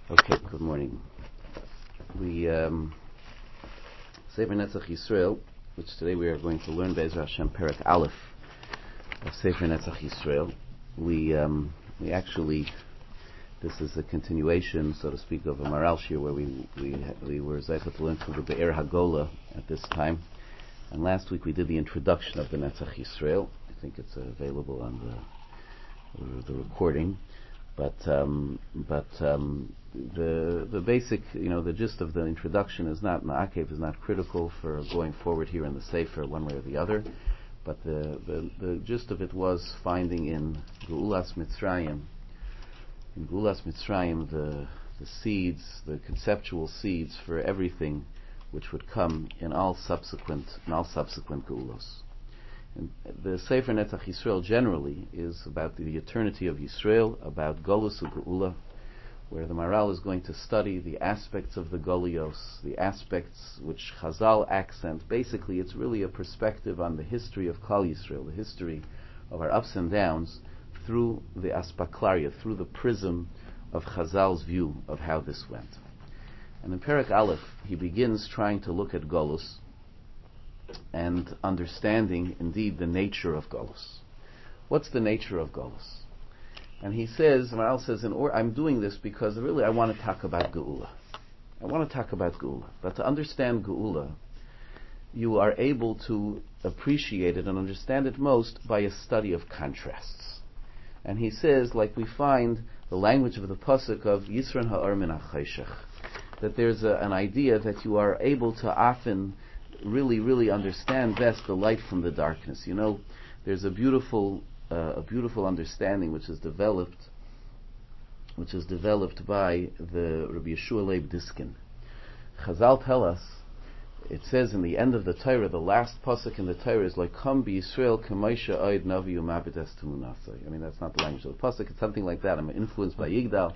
Okay, good morning. We Sefer Netzach Yisrael, which today we are going to learn Be'ezras Hashem Perek Aleph of Sefer Netzach Yisrael. We actually, this is a continuation, so to speak, of a Maral Shir where we were zeicha to learn through the Be'er HaGola at this time. And last week we did the introduction of the Netzach Yisrael. I think it's available on the recording. But the basic, the gist of the introduction is not ma'akev, is not critical for going forward here in the Sefer one way or the other. But the gist of it was finding in Geulas Mitzrayim, the seeds, the conceptual seeds for everything which would come in all subsequent Geulos. And the Sefer Netzach Yisrael generally is about the eternity of Yisrael, about Golus u'Geula, where the Maral is going to study the aspects of the Golios, the aspects which Chazal accent. Basically, it's really a perspective on the history of Klal Yisrael, the history of our ups and downs, through the Aspaklaria, through the prism of Chazal's view of how this went. And in Perek Aleph, he begins trying to look at Golus and understanding, indeed, the nature of Golus. What's the nature of Golus? And he says, Maral says, I'm doing this because really I want to talk about Geula. But to understand Geula, you are able to appreciate it and understand it most by a study of contrasts. And he says, like we find the language of the pasuk of Yisran ha'or min ha'chayshech, that there's an idea that you are able to often really understand best the light from the darkness. There's a beautiful understanding which is developed by the Rabbi Yeshua Leib Diskin. Chazal tell us, it says in the end of the Torah, the last pasuk in the Torah is like, "Come be Yisrael k'maisha oid navi u'mabides tumunasai." I mean, that's not the language of the pasuk; it's something like that. I'm influenced by Yigdal.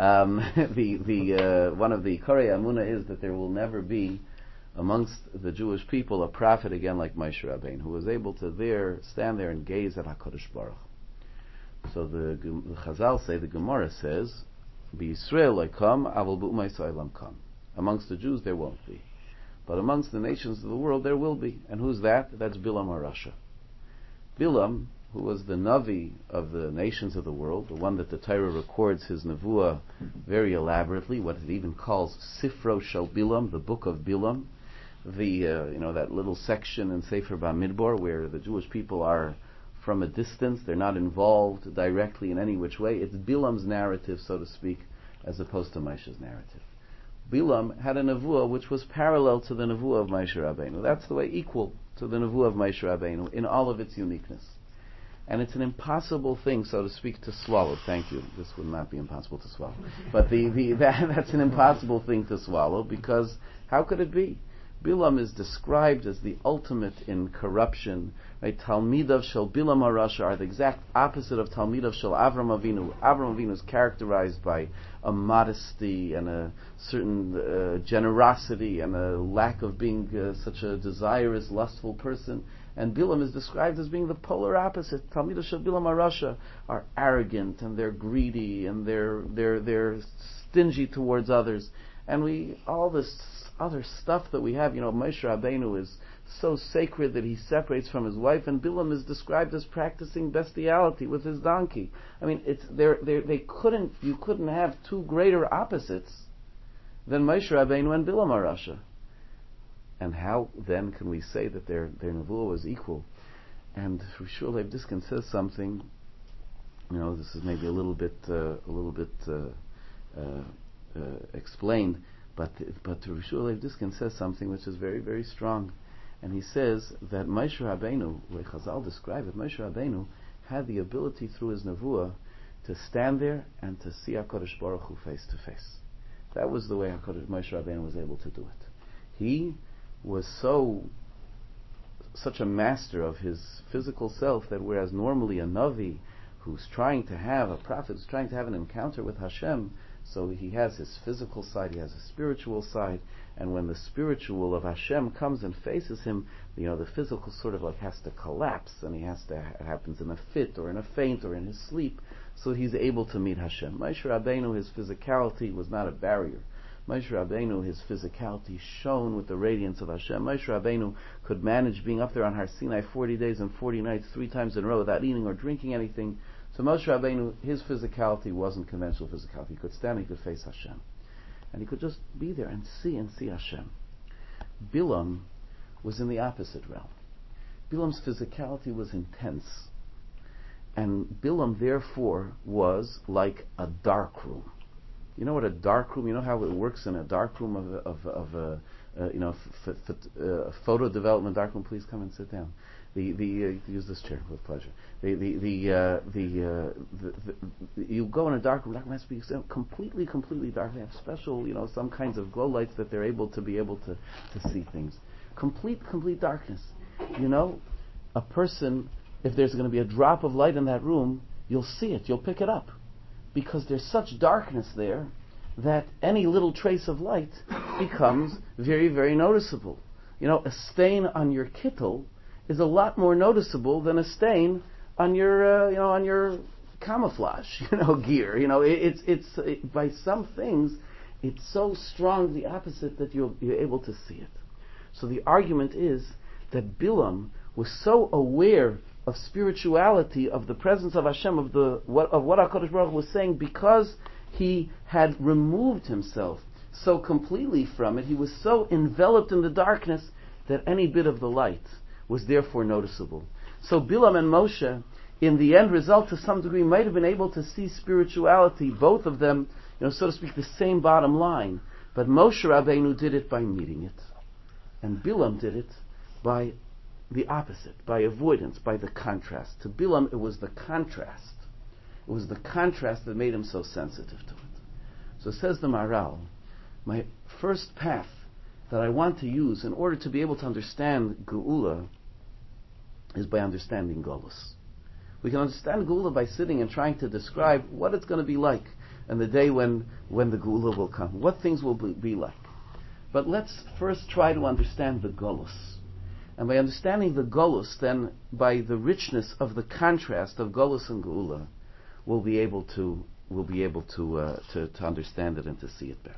One of the Korei Amuna is that there will never be amongst the Jewish people a prophet again like Moshe Rabbeinu, who was able to stand there and gaze at HaKadosh Baruch. So the Chazal say, the Gemara says, "B'Yisrael lekam, aval b'umay Yisraelam kam." Amongst the Jews there won't be, but amongst the nations of the world there will be. And who's that? That's Bilam HaRasha. Bilam, who was the Navi of the nations of the world, the one that the Torah records his Nevuah very elaborately, what it even calls Sifro Shel Bilam, the book of Bilam. That little section in Sefer Bamidbar where the Jewish people are from a distance, they're not involved directly in any which way. It's Bilam's narrative, so to speak, as opposed to Moshe's narrative. Bilam had a Nevuah which was parallel to the Nevuah of Moshe Rabbeinu. That's the way, equal to the Nevuah of Moshe Rabbeinu in all of its uniqueness. And it's an impossible thing, so to speak, to swallow. Thank you. This would not be impossible to swallow. But that's an impossible thing to swallow, because how could it be? Bilam is described as the ultimate in corruption. Right? Talmidav shel Bilam HaRasha are the exact opposite of Talmidav shel Avram Avinu. Avram Avinu is characterized by a modesty and a certain generosity and a lack of being such a desirous, lustful person. And Bilam is described as being the polar opposite. Talmidav shel Bilam HaRasha are arrogant and they're greedy and they're stingy towards others. And all this other stuff that we have, Moshe Rabbeinu is so sacred that he separates from his wife, and Bilam is described as practicing bestiality with his donkey. I mean, you couldn't have two greater opposites than Moshe Rabbeinu and Bilam HaRasha. And how then can we say that their nevuah was equal? And Rishul Leib Diskin says something. This is maybe a little bit explained, but Rishul Leib Diskin says something which is very, very strong. And he says that Moshe Rabbeinu, where Chazal describe it, Moshe Rabbeinu had the ability through his nevuah to stand there and to see HaKadosh Baruch Hu face to face. That was the way Moshe Rabbeinu was able to do it. He was such a master of his physical self that whereas normally a Navi who's trying to have an encounter with Hashem, so he has his physical side, he has a spiritual side, and when the spiritual of Hashem comes and faces him, the physical sort of like has to collapse, and it happens in a fit or in a faint or in his sleep. so that he's able to meet Hashem. Moshe Rabbeinu, his physicality was not a barrier. Moshe Rabbeinu, his physicality shone with the radiance of Hashem. Moshe Rabbeinu could manage being up there on Har Sinai 40 days and 40 nights, 3 times in a row, without eating or drinking anything. So Moshe Rabbeinu, his physicality wasn't conventional physicality. He could stand, he could face Hashem. And he could just be there and see Hashem. Bilam was in the opposite realm. Bilam's physicality was intense. And Bilam, therefore, was like a dark room. You know what a dark room, you know how it works in a dark room of a photo development dark room? Please come and sit down. Use this chair with pleasure. You go in a dark room. Dark room has to be completely dark. They have special, some kinds of glow lights that they're able to see things. Complete darkness. A person, if there's going to be a drop of light in that room, you'll see it. You'll pick it up, because there's such darkness there that any little trace of light becomes very, very noticeable. A stain on your kittel is a lot more noticeable than a stain on your camouflage, gear. It's by some things, it's so strong the opposite that you're able to see it. So the argument is that Bilam was so aware of spirituality, of the presence of Hashem, of what HaKadosh Baruch Hu was saying, because he had removed himself so completely from it. He was so enveloped in the darkness that any bit of the light was therefore noticeable. So Bilam and Moshe, in the end result, to some degree, might have been able to see spirituality, both of them, so to speak, the same bottom line. But Moshe Rabbeinu did it by meeting it, and Bilam did it by the opposite, by avoidance, by the contrast. To Bilam, it was the contrast. It was the contrast that made him so sensitive to it. So says the Maharal, my first path that I want to use in order to be able to understand Geula is by understanding Golus. We can understand Geula by sitting and trying to describe what it's going to be like in the day when the Geula will come, what things will be like. But let's first try to understand the Golus. And by understanding the Golus, then by the richness of the contrast of Golus and Geula, we'll be able to understand it and to see it better.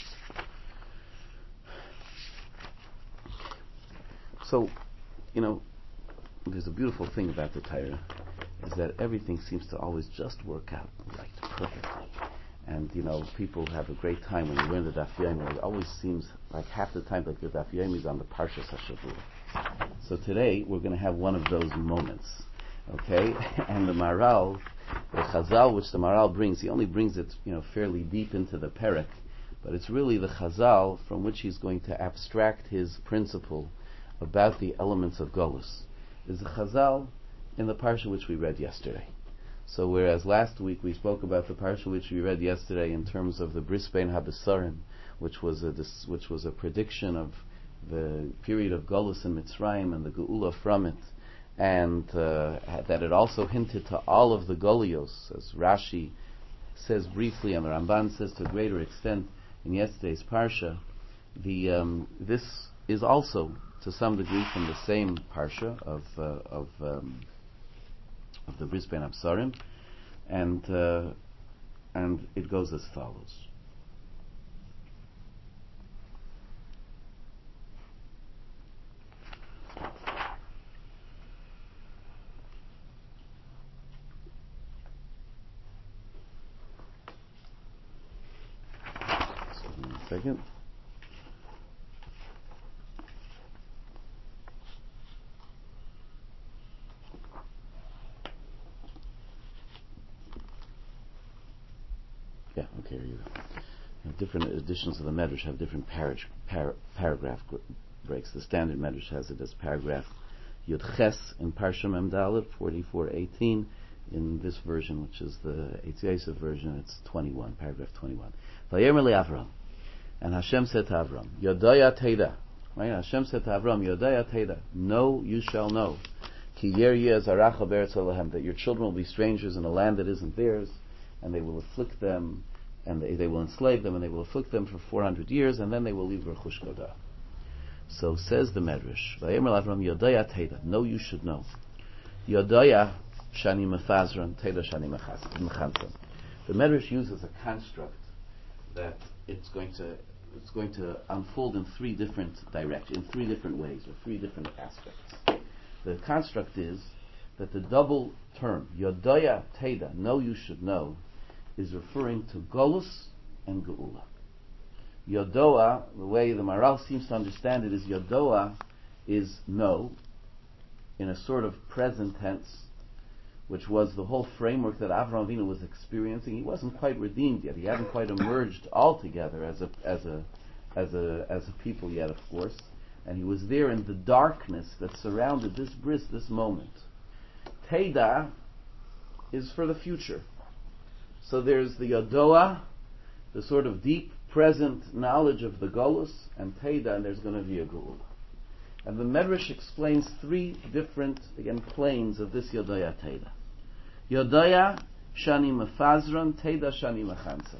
So, there's a beautiful thing about the Torah, is that everything seems to always just work out right, perfectly. And, people have a great time when you learn the Daf Yomi. It always seems like half the time like the Daf Yomi is on the Parshas HaShavua. So today, we're going to have one of those moments. Okay? And the Maharal, the Chazal, which the Maharal brings, he only brings it, fairly deep into the Perek, but it's really the Chazal from which he's going to abstract his principle about the elements of Golus. Is the Chazal in the Parsha which we read yesterday. So whereas last week we spoke about the Parsha which we read yesterday in terms of the Bris Bein HaBesarim, which was a prediction of the period of Golus in Mitzrayim and the Geula from it, and that it also hinted to all of the Golios, as Rashi says briefly and the Ramban says to a greater extent in yesterday's Parsha. This is also to some degree from the same Parsha of the Bris Bein HaBesarim, and it goes as follows. Second. Yeah, okay, here you go. Different editions of the Medrash have different paragraph breaks. The standard Medrash has it as paragraph Yud Ches in Parsha Mem Dalet 44:18. In this version, which is the Eitz Yosef version, it's 21, paragraph 21. Vayomer le'Avram, and Hashem said to Avram, Yodaya Teda. Right? Hashem said to Avram, Yodaya Teda. Know, you shall know. Ki yer yeh zaracha be'eretz Elohem, that your children will be strangers in a land that isn't theirs, and they will afflict them, and they will enslave them, and they will afflict them for 400 years, and then they will leave Rechush Godah. So says the Medrash, Vayomer le'Avram, Yodaya Teda. Know, you should know. Yodaya shani mefazron, teda shani mechansa. The Medrash uses a construct that it's going to unfold in three different directions, in three different ways, or three different aspects. The construct is that the double term, Yodoya Teda, know you should know, is referring to Golus and Geula. Yodoa, the way the Maral seems to understand it, is Yodoa is know, in a sort of present tense, which was the whole framework that Avraham Avinu was experiencing. He wasn't quite redeemed yet. He hadn't quite emerged altogether as a people yet, of course. And he was there in the darkness that surrounded this bris, this moment. Teda is for the future. So there's the Yodoa, the sort of deep present knowledge of the Golus, and Teda, and there's going to be a Geula. And the Medrash explains three different, again, planes of this Yodoya Teda. Yodoya shani mefazron, Teda shani mechansa.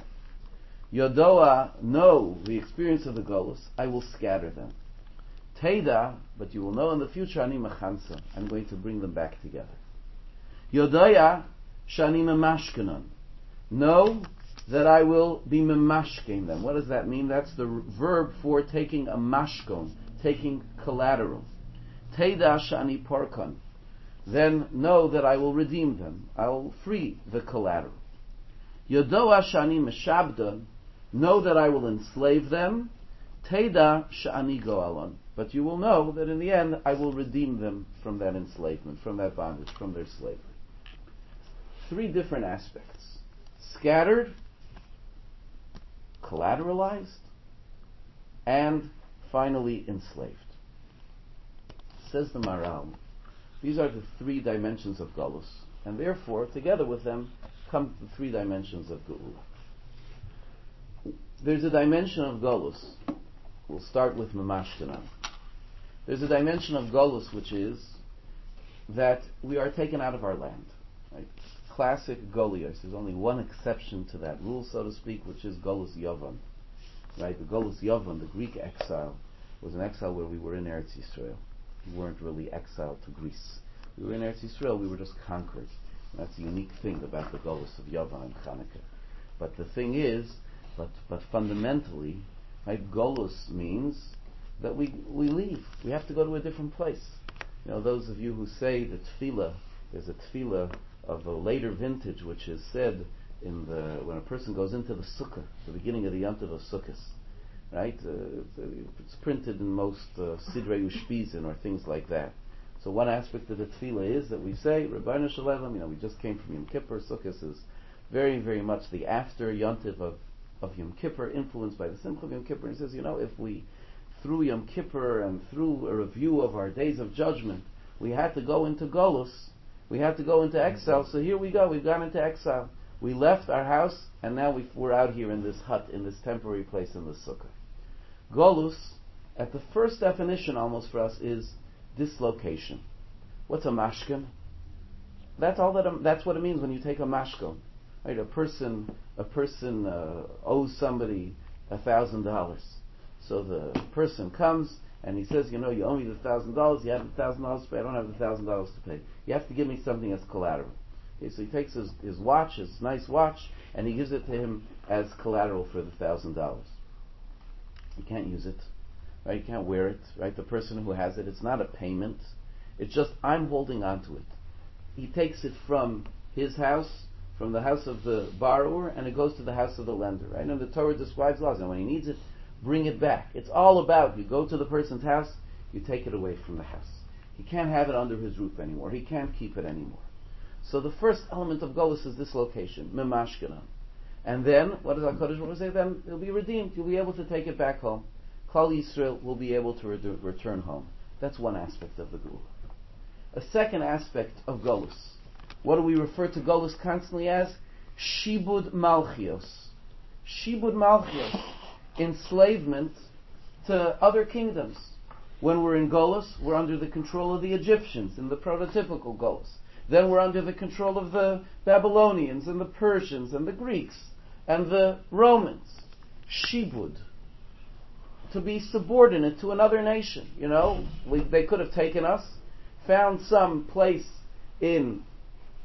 Yodoa, know the experience of the Golus, I will scatter them. Teda, but you will know in the future, ani mechansa, I'm going to bring them back together. Yodoya shani memashkenon, know that I will be memashken them. What does that mean? That's the verb for taking a mashkon, taking collateral. Teda shani porkon, then know that I will redeem them. I will free the collateral. Yodoa shani meshabdon, know that I will enslave them. Teda shani goalon, but you will know that in the end I will redeem them from that enslavement, from that bondage, from their slavery. Three different aspects: scattered, collateralized, and finally enslaved. Says the Maral, these are the three dimensions of Golus, and therefore, together with them, come the three dimensions of Geula. There's a dimension of Golus. We'll start with Mamashkenan. There's a dimension of Golus which is that we are taken out of our land. Right? Classic Golios. There's only one exception to that rule, so to speak, which is Golus Yovan. Right? The Golus Yovan, the Greek exile, was an exile where we were in Eretz Yisrael. We weren't really exiled to Greece. We were in Eretz Yisrael, we were just conquered. And that's the unique thing about the Golus of Yovan and Chanukah. But the thing is, but fundamentally, right, Golus means that we leave. We have to go to a different place. You know, those of you who say the tefillah, there's a tefillah of a later vintage which is said when a person goes into the sukkah, the beginning of the Yom Tov of Sukkot, right? It's printed in most Sidrei Ushpizin or things like that. So one aspect of the tefillah is that we say, Rabbeinu Shalom, we just came from Yom Kippur. Sukkot is very, very much the after Yom Tov of Yom Kippur, influenced by the Simcha of Yom Kippur. And he says, if we, through Yom Kippur and through a review of our days of judgment, we had to go into Golus, we had to go into exile, so here we go, we've gone into exile. We left our house, and now we're out here in this hut, in this temporary place in the sukkah. Golus, at the first definition almost for us, is dislocation. What's a mashkan? That's what it means when you take a mashkon. Right? A person owes somebody $1,000. So the person comes and he says, you owe me the $1,000. You have the $1,000 to pay. I don't have the $1,000 to pay. You have to give me something as collateral. Okay, so he takes his watch, his nice watch, and he gives it to him as collateral for the $1,000. You can't use it, right? You can't wear it, right? The person who has it, it's not a payment. It's just I'm holding on to it. He takes it from his house, from the house of the borrower, and it goes to the house of the lender, right? And the Torah describes laws, and when he needs it, bring it back. It's all about, you go to the person's house, you take it away from the house. He can't have it under his roof anymore. He can't keep it anymore. So the first element of Golus is this location, Memashkenan. And then, what does HaKadosh Baruch Hu say? Then it'll be redeemed. You'll be able to take it back home. Klal Yisrael will be able to return home. That's one aspect of the Geula. A second aspect of Golus. What do we refer to Golus constantly as? Shibud Malchios. Shibud Malchios. Enslavement to other kingdoms. When we're in Golus, we're under the control of the Egyptians in the prototypical Golus. Then we're under the control of the Babylonians and the Persians and the Greeks and the Romans. Shibud. To be subordinate to another nation. They could have taken us, found some place in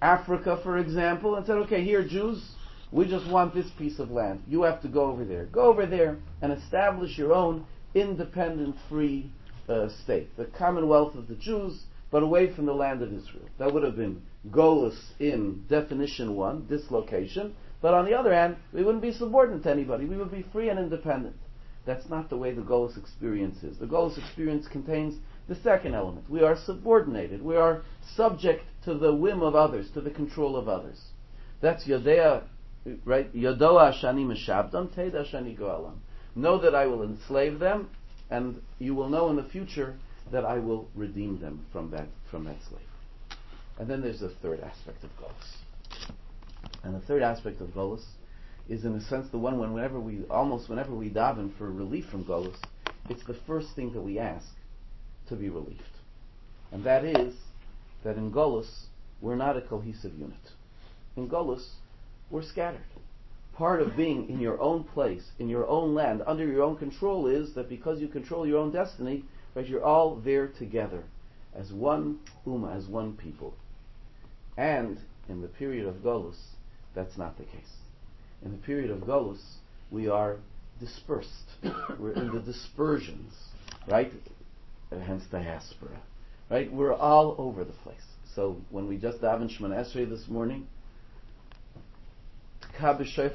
Africa, for example, and said, okay, here, Jews, we just want this piece of land. You have to go over there. Go over there and establish your own independent, free state. The Commonwealth of the Jews, but away from the land of Israel. That would have been Golus in definition 1, dislocation. But on the other hand, we wouldn't be subordinate to anybody. We would be free and independent. That's not the way the Golus experience is. The Golus experience contains the second element. We are subordinated. We are subject to the whim of others, to the control of others. That's Yodea, right? Yodoa Shani Meshabdam, Teda Shani Goalam. Know that I will enslave them, and you will know in the future that I will redeem them from that slave. And then there's a third aspect of Golus. And the third aspect of Golus is, in a sense, the one whenever we daven for relief from Golus, it's the first thing that we ask to be relieved. And that is that in Golus, we're not a cohesive unit. In Golus, we're scattered. Part of being in your own place, in your own land, under your own control is that because you control your own destiny, right, you're all there together as one ummah, as one people. And in the period of Golus, that's not the case. In the period of Golus, we are dispersed. We're in the dispersions, right? Hence diaspora, right? We're all over the place. So when we just daven Shemona Esrei this morning, right?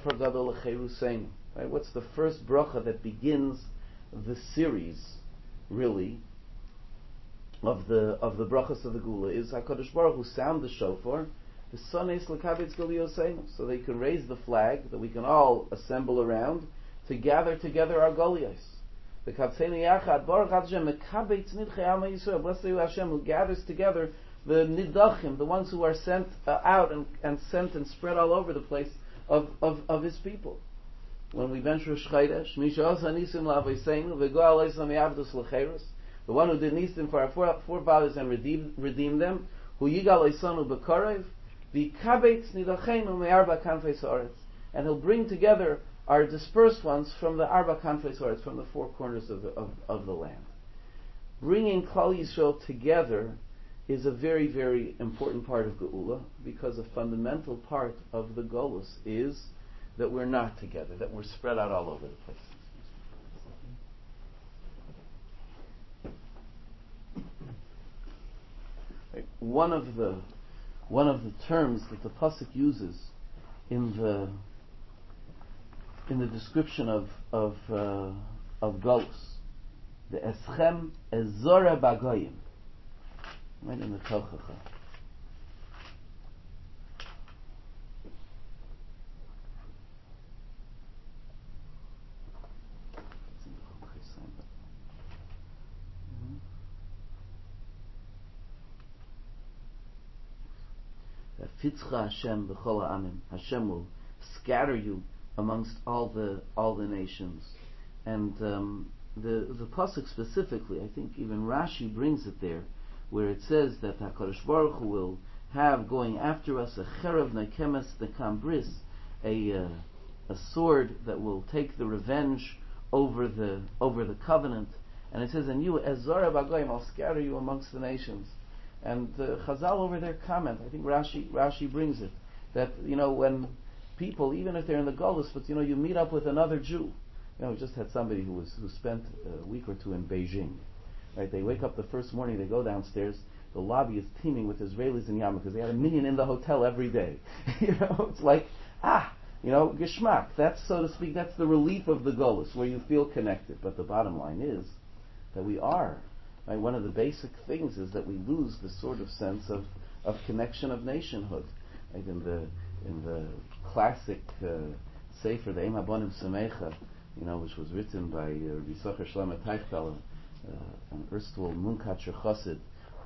What's the first bracha that begins the series, really, of the brachas of the Gula? Is HaKadosh Baruch Hu sound the shofar, the Sones L'Kabetz Goliyoseinu, so they can raise the flag that we can all assemble around to gather together our Goliyos. The Kabtzeinu Yachad Baruch Hashem Mekabetz Nidchei Ama Yisrael. Blessed be Hashem who gathers together the Nidachim, the ones who are sent out and sent and spread all over the place of his people. When we bench Rosh Chodesh, Misha Osa Nisim L'Avoseinu V'Go Aleisam Yavdus L'Cheirus, the one who did Nisim for our forefathers and redeemed them, Hu Yigal Eisanu B'Korev, V'Kabetz Nidacheinu Me'arba Kanfei Sa'aretz, and he'll bring together our dispersed ones from the Arba Kanfei Sa'aretz, from the four corners of the land. Bringing Klal Yisrael together is a very, very important part of Geula, because a fundamental part of the Golus is that we're not together, that we're spread out all over the place. Right. One of the terms that the pasuk uses in the description of Golus, the Eschem Ezora Bagoyim, right in the Tochacha. That Fitzcha Hashem b'chol ha'amim, Hashem will scatter you amongst all the nations, and the pasuk specifically, I think even Rashi brings it there, where it says that HaKadosh Baruch Hu will have going after us a cherev nekemes nekam bris, a sword that will take the revenge over the covenant, and it says, and you ezora bagoyim, I'll scatter you amongst the nations. And Chazal over there comment, I think Rashi brings it, that when people, even if they're in the Golus, but you meet up with another Jew. We just had somebody who spent a week or two in Beijing. Right? They wake up the first morning, they go downstairs, the lobby is teeming with Israelis and Yama because they had 1 million in the hotel every day. It's like, geschmack. That's, so to speak, that's the relief of the Golus, where you feel connected. But the bottom line is that we are. Right? One of the basic things is that we lose the sort of sense of connection of nationhood. Right? In the classic Sefer, the Eim Habonim Semecha, which was written by Rabbi Yisachar Shlomo Teichfeller, an erstwhile Munkacher Chassid,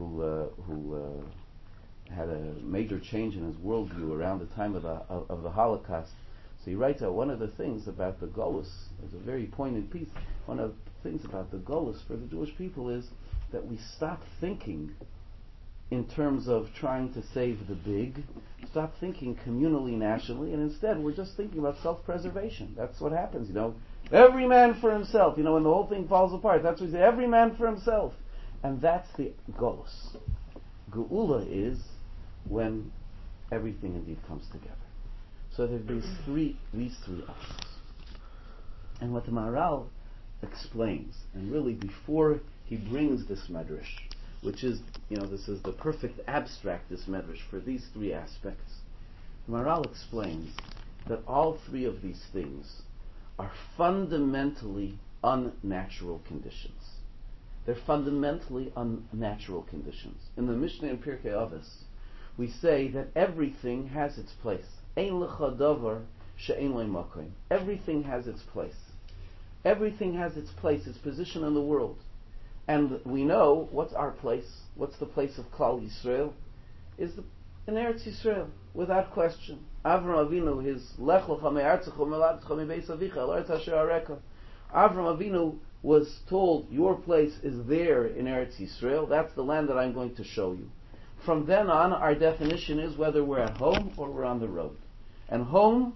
who had a major change in his worldview around the time of the Holocaust. So he writes out one of the things about the Golus. It's a very poignant piece. One of the things about the Golus for the Jewish people is that we stop thinking in terms of trying to save the big, stop thinking communally, nationally, and instead we're just thinking about self-preservation. That's what happens, Every man for himself. When the whole thing falls apart, that's what we say, every man for himself. And that's the Golus. Geula is when everything indeed comes together. So there are these three options. And what the Maharal explains, and really before he brings this medrash, which is, this is the perfect abstract, this medrash, for these three aspects, the Maharal explains that all three of these things are fundamentally unnatural conditions. They're fundamentally unnatural conditions. In the Mishnah in Pirkei Avos, we say that everything has its place. Ein lecha davar she'ein lo makom. Everything has its place. Everything has its place, its position in the world. And we know, what's our place? What's the place of Klal Yisrael? Is in Eretz Yisrael, without question. Avram Avinu, his Lech lecha me'artzecha u'meladtecha mibeis avicha el Eretz asher areka. Avram Avinu was told, your place is there in Eretz Yisrael. That's the land that I'm going to show you. From then on, our definition is whether we're at home or we're on the road. And home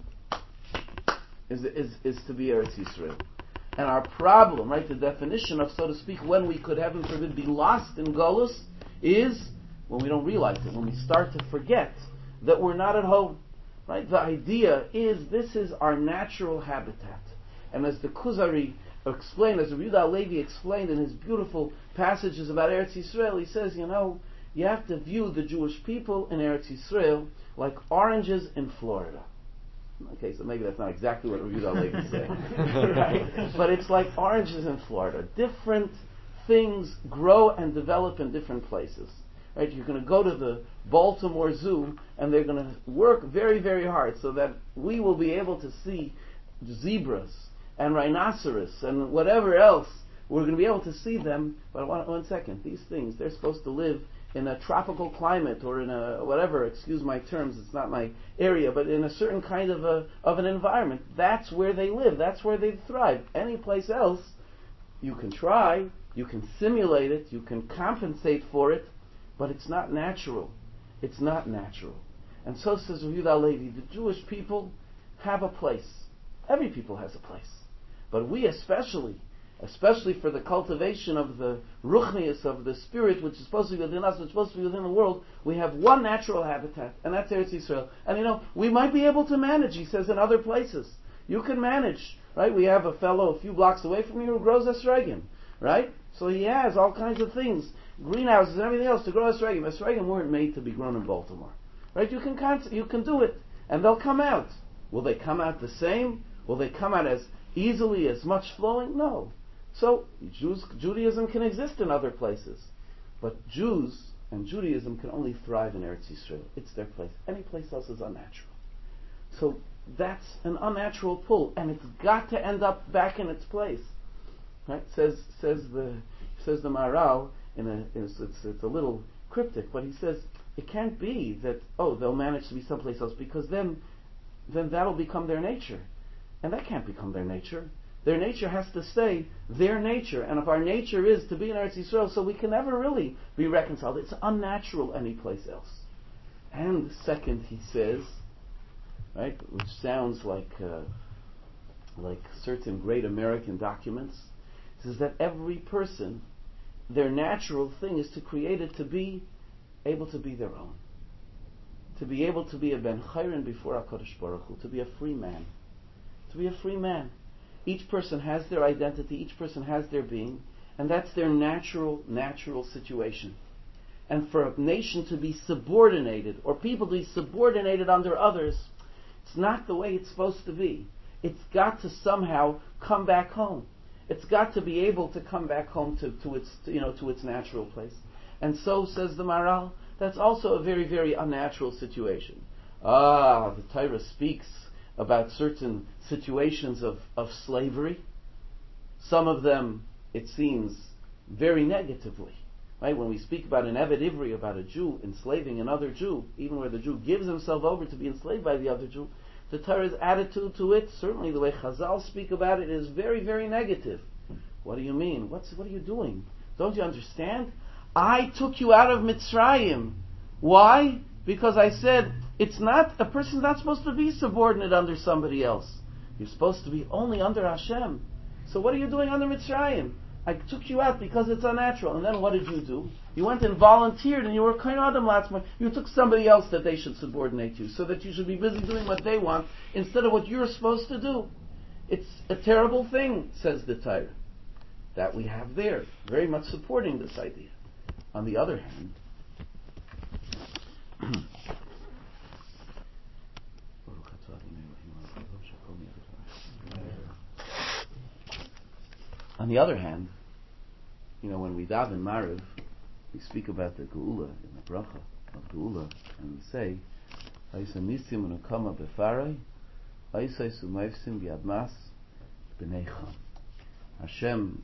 is to be Eretz Yisrael. And our problem, right, the definition of, so to speak, when we could, heaven forbid, be lost in Golus, is when we don't realize it, when we start to forget that we're not at home. Right? The idea is this is our natural habitat. And as the Kuzari explained, as Rabbi Yehuda Halevi explained in his beautiful passages about Eretz Yisrael, he says, you have to view the Jewish people in Eretz Yisrael like oranges in Florida. Okay, so maybe that's not exactly what Rabbi Yehuda Halevi said, right? But it's like oranges in Florida. Different things grow and develop in different places. Right? You're going to go to the Baltimore Zoo, and they're going to work very, very hard so that we will be able to see zebras and rhinoceros and whatever else. We're going to be able to see them. But one second, these things, they're supposed to live in a tropical climate or in a whatever, excuse my terms, it's not my area, but in a certain kind of an environment. That's where they live. That's where they thrive. Any place else, you can try, you can simulate it, you can compensate for it, but it's not natural. It's not natural. And so says Rabbi Yehuda Halevi, the Jewish people have a place. Every people has a place. But we especially for the cultivation of the ruchnius, of the spirit, which is supposed to be within us, which is supposed to be within the world, we have one natural habitat, and that's Eretz Yisrael. And we might be able to manage, he says, in other places. You can manage, right? We have a fellow a few blocks away from here who grows esrogim, right? So he has all kinds of things, greenhouses and everything else to grow esrogim. Esrogim weren't made to be grown in Baltimore, right? You can do it, and they'll come out. Will they come out the same? Will they come out as easily, as much flowing? No. So Judaism can exist in other places, but Jews and Judaism can only thrive in Eretz Yisrael. It's their place. Any place else is unnatural. So that's an unnatural pull, and it's got to end up back in its place. Right? Says the Maharal it's a little cryptic, but he says it can't be that they'll manage to be someplace else, because then that'll become their nature, and that can't become their nature. Their nature has to stay their nature. And if our nature is to be in Eretz Yisrael, so we can never really be reconciled. It's unnatural anyplace else. And second, he says, right, which sounds like certain great American documents, says that every person, their natural thing is to create it to be able to be their own. To be able to be a ben chayrin before HaKadosh Baruch Hu, to be a free man. To be a free man. Each person has their identity, each person has their being, and that's their natural situation. And for a nation to be subordinated, or people to be subordinated under others, it's not the way it's supposed to be. It's got to somehow come back home. It's got to be able to come back home to its natural place. And so, says the Maharal, that's also a very, very unnatural situation. The Torah speaks about certain situations of slavery. Some of them, it seems, very negatively. Right? When we speak about an Eved Ivri, about a Jew enslaving another Jew, even where the Jew gives himself over to be enslaved by the other Jew, the Torah's attitude to it, certainly the way Chazal speak about it, is very, very negative. What do you mean? What are you doing? Don't you understand? I took you out of Mitzrayim. Why? Because I said, a person's not supposed to be subordinate under somebody else. You're supposed to be only under Hashem. So what are you doing under Mitzrayim? I took you out because it's unnatural. And then what did you do? You went and volunteered, and you were kind Adam Latzman. You took somebody else that they should subordinate you, so that you should be busy doing what they want instead of what you're supposed to do. It's a terrible thing, says the Torah, that we have there, very much supporting this idea. On the other hand, when we daven Mariv, we speak about the Geula in the bracha of Geula, and we say, "Ha'isa nisim unakama befarai, ha'isa sumayvsim biadmas b'nei Cham." Hashem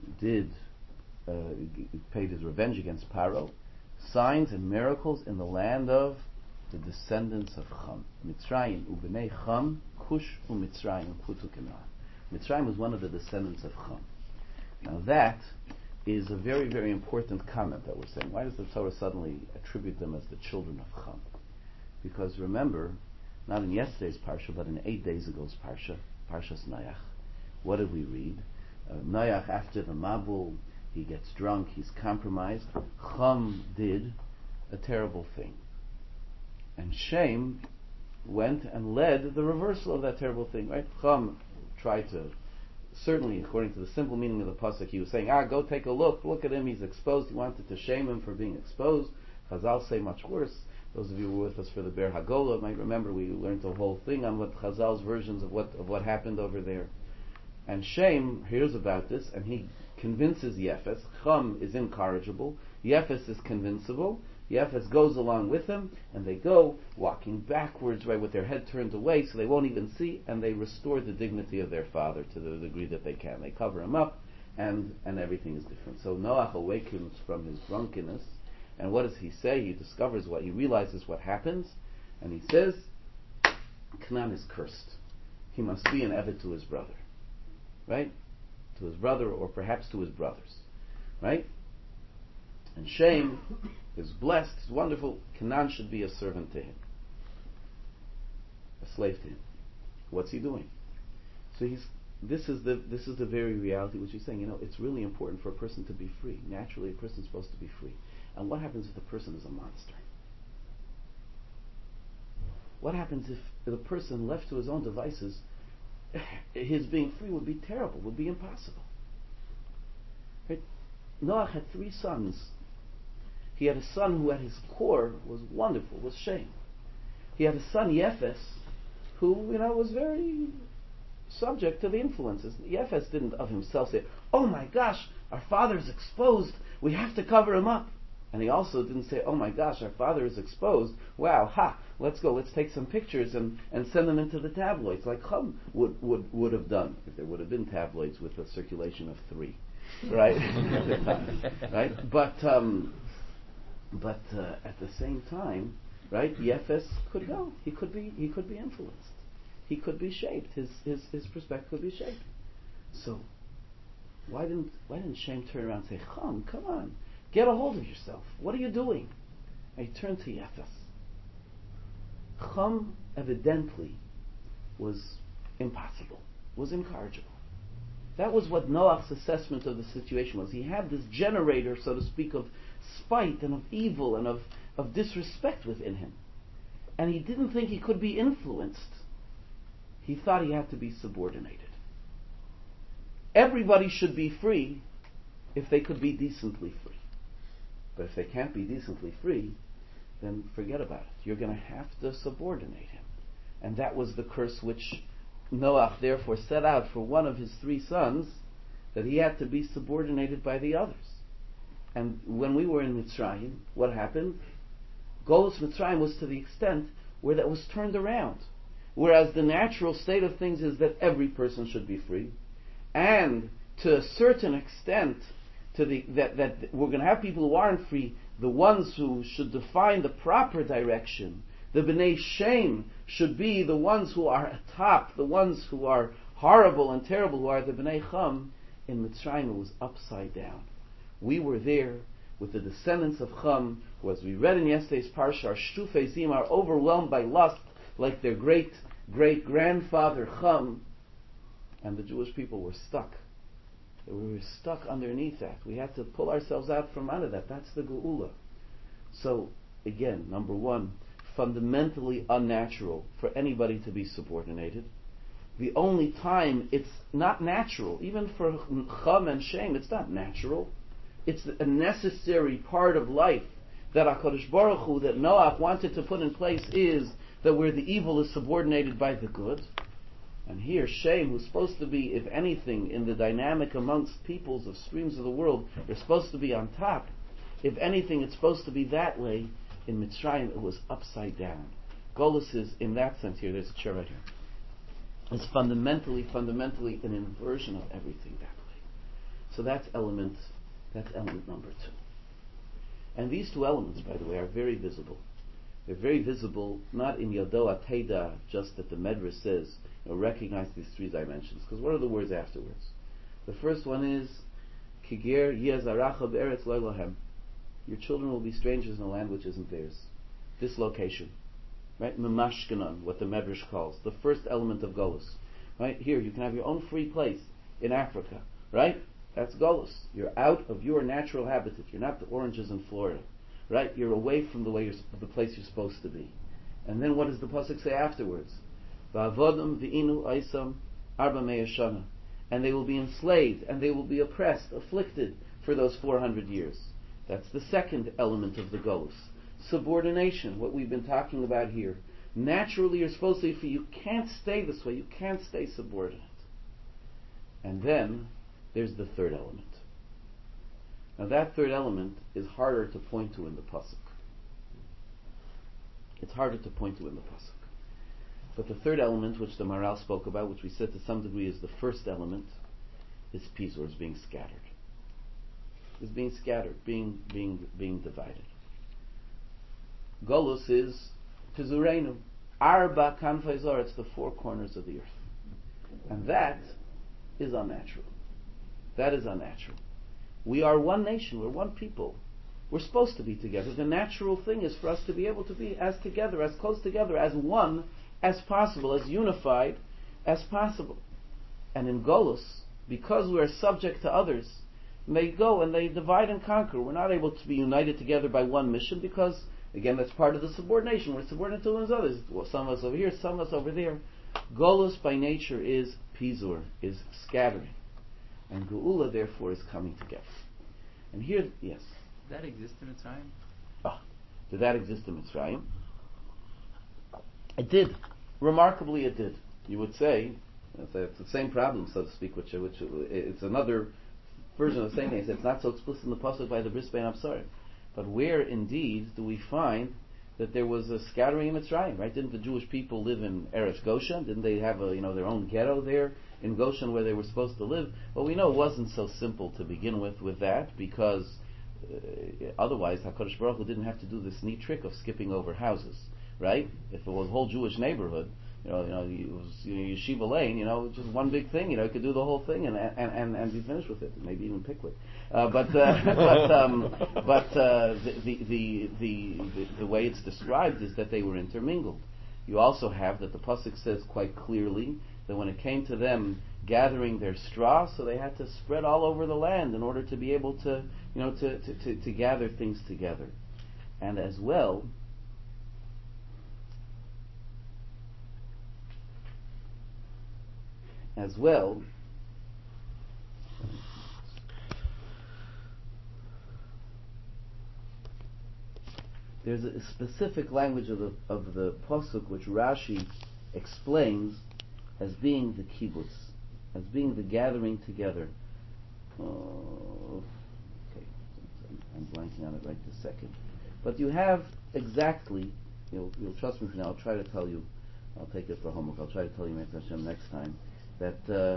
paid his revenge against Paro, signs and miracles in the land of the descendants of Cham. Mitzrayim u'b'nei Cham, Kush u'Mitzrayim putu Kenan. Mitzrayim was one of the descendants of Cham. Now that is a very, very important comment that we're saying. Why does the Torah suddenly attribute them as the children of Cham? Because remember, not in yesterday's Parsha, but in 8 days ago's Parsha, Parshas Noach, what did we read? Noach, after the Mabul, he gets drunk, he's compromised. Cham did a terrible thing. And Shem went and led the reversal of that terrible thing, right? Cham tried to, certainly according to the simple meaning of the pasuk, he was saying, go take a look at him, he's exposed. He wanted to shame him for being exposed. Chazal say much worse. Those of you who were with us for the Ber Hagolah might remember we learned the whole thing on what Chazal's versions of what happened over there. And Shem hears about this and he convinces Yefes. Cham is incorrigible. Yefes is convincible. Yefes goes along with him, and they go walking backwards, right, with their head turned away, so they won't even see, and they restore the dignity of their father to the degree that they can. They cover him up, and everything is different. So Noach awakens from his drunkenness, and what does he say? He discovers he realizes what happens, and he says, Canaan is cursed. He must be an Eved to his brother, right? To his brother, or perhaps to his brothers, right? And Shem is blessed, is wonderful. Canaan should be a servant to him, a slave to him. What's he doing? So this is the very reality which he's saying. It's really important for a person to be free. Naturally, a person's supposed to be free. And what happens if the person is a monster? What happens if the person left to his own devices, his being free would be terrible, would be impossible? Right? Noach had 3 sons. He had a son who at his core was wonderful, was Shem. He had a son, Yefes, who, was very subject to the influences. Yefes didn't of himself say, "Oh my gosh, our father is exposed, we have to cover him up." And he also didn't say, "Oh my gosh, our father is exposed, wow, let's go, let's take some pictures and send them into the tabloids," like Chum would have done, if there would have been tabloids with a circulation of 3. Right? Right? But at the same time, right, Yefes could go. He could be influenced. He could be shaped. His perspective could be shaped. So why didn't Shem turn around and say, Chum, come on, get a hold of yourself. What are you doing? And he turned to Yefes. Chum evidently was impossible, was incorrigible. That was what Noach's assessment of the situation was. He had this generator, so to speak, of spite and of evil and of disrespect within him. And he didn't think he could be influenced. He thought he had to be subordinated. Everybody should be free if they could be decently free. But if they can't be decently free, then forget about it. You're going to have to subordinate him. And that was the curse which Noach therefore set out for one of his 3 sons, that he had to be subordinated by the others. And when we were in Mitzrayim, what happened? Golus Mitzrayim was to the extent where that was turned around. Whereas the natural state of things is that every person should be free. And to a certain extent, that we're going to have people who aren't free, the ones who should define the proper direction, the B'nai Shem, should be the ones who are atop, the ones who are horrible and terrible, who are the B'nai Cham. In Mitzrayim it was upside down. We were there with the descendants of Cham, who, as we read in yesterday's parsha, are Shtufei Zim, are overwhelmed by lust, like their great-great-grandfather Cham, and the Jewish people were stuck that we were stuck underneath that. We had to pull ourselves out from under that. That's the Geula. So, again, number one, fundamentally unnatural for anybody to be subordinated. The only time it's not natural, even for Chum and Shem, it's not natural. It's a necessary part of life that HaKadosh Baruch Hu, that Noach wanted to put in place, is that where the evil is subordinated by the good. And here, Shem, who's supposed to be, if anything, in the dynamic amongst peoples of streams of the world, they're supposed to be on top. If anything, it's supposed to be that way. In Mitzrayim, it was upside down. Golus is, in that sense here, there's a chair right here. It's fundamentally an inversion of everything that way. So that's element number two. And these two elements, by the way, are very visible. They're very visible, not in Yodo Ateda, just that the Medrash says, recognize these three dimensions. Because what are the words afterwards? The first one is, Kiger Yezaracha Be'eretz Lo Lohem. Your children will be strangers in a land which isn't theirs. This location. Right? Memashkenon, what the Medrash calls. The first element of Golus. Right? Here, you can have your own free place in Africa. Right? That's Golus. You're out of your natural habitat. You're not the oranges in Florida. Right? You're away from the place you're supposed to be. And then what does the Pasuk say afterwards? Va'avodim v'inu aisam arba me'ah shana. And they will be enslaved, and they will be oppressed, afflicted for those 400 years. That's the second element of the Golus. Subordination, what we've been talking about here. Naturally, you're supposed to be, you can't stay this way, you can't stay subordinate. And then, there's the third element. Now that third element is harder to point to in the Pasuk. It's harder to point to in the Pasuk. But the third element, which the Maral spoke about, which we said to some degree is the first element, is Pizur, is being scattered. Is being scattered, being divided. Golus is Pizurenu. Arba Kanfei Zor, it's the four corners of the earth. And that is unnatural. That is unnatural. We are one nation, we're one people. We're supposed to be together. The natural thing is for us to be able to be as together, as close together, as one as possible, as unified as possible. And in Golus, because we are subject to others, they go and they divide and conquer. We're not able to be united together by one mission because, again, that's part of the subordination. We're subordinate to one's others. Well, some of us over here, some of us over there. Golus by nature is Pizur, is scattering. And Geula, therefore, is coming together. And here, yes? Did that exist in Mitzrayim? Did that exist in Mitzrayim? It did. Remarkably, it did. You would say, it's the same problem, so to speak, which it's another version of the same thing. It's not so explicit in the Pasuk by the Bris Bein Absarim. But where, indeed, do we find that there was a scattering in Mitzrayim, right? Didn't the Jewish people live in Eretz Goshen? Didn't they have their own ghetto there in Goshen where they were supposed to live? Well, we know it wasn't so simple to begin with that, because otherwise HaKadosh Baruch Hu didn't have to do this neat trick of skipping over houses, right? If it was a whole Jewish neighborhood, it was Yeshiva Lane, just one big thing, you could do the whole thing and be finished with it, maybe even Pickwick. But the way it's described is that they were intermingled. You also have that the pasuk says quite clearly that when it came to them gathering their straw, so they had to spread all over the land in order to be able to gather things together, and as well. There's a specific language of the pasuk which Rashi explains as being the kibbutz, as being the gathering together. Okay, I'm blanking on it right this second. But you have exactly, you'll trust me for now. I'll try to tell you. I'll take it for homework. I'll try to tell you Mitzvah Hashem next time that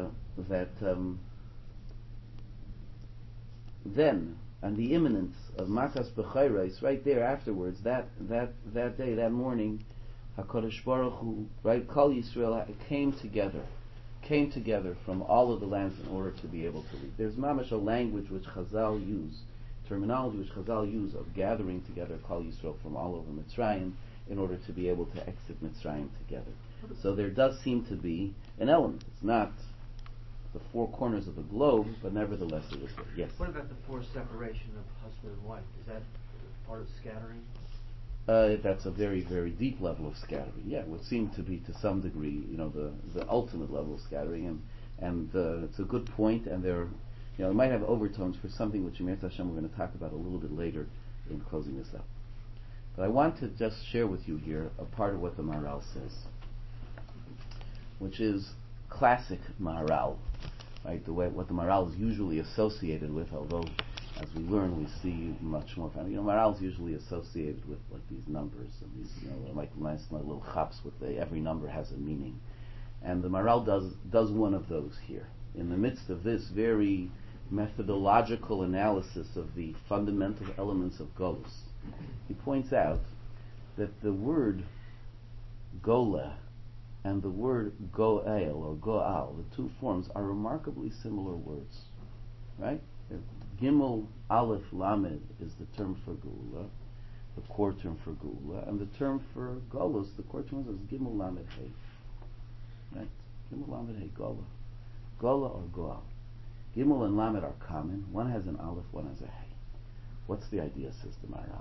then, on the imminence of Makas B'chayros, right there afterwards, that day, that morning, HaKadosh Baruch Hu, right, Kol Yisrael came together from all of the lands in order to be able to leave. There's mamash a language which Chazal use, terminology which Chazal use of gathering together Kol Yisrael from all over Mitzrayim in order to be able to exit Mitzrayim together. So there does seem to be an element. It's not the four corners of the globe, but nevertheless it was there. Yes? What about the forced separation of husband and wife? Is that part of scattering? That's a very, very deep level of scattering. Yeah, it would seem to be to some degree, the ultimate level of scattering, and it's a good point. And there, it might have overtones for something which Yemei Hashem we're going to talk about a little bit later in closing this up. But I want to just share with you here a part of what the Maharal says, which is classic Maharal, right? What the Maharal is usually associated with, although as we learn, we see much more. Maharal is usually associated with like these numbers and these, like nice little chaps with every number has a meaning. And the Maharal does one of those here in the midst of this very methodological analysis of the fundamental elements of Golus. He points out that the word Gola and the word Goel or Goal, the two forms, are remarkably similar words, right? Gimel Aleph Lamed is the term for Geula, the core term for Geula, and the term for Golus, the core term is Gimel Lamed Hey. Right? Gimel Lamed Hey, Gola. Gola or Goal. Gimel and Lamed are common. One has an Aleph, one has a Hey. What's the idea, says the Maharal?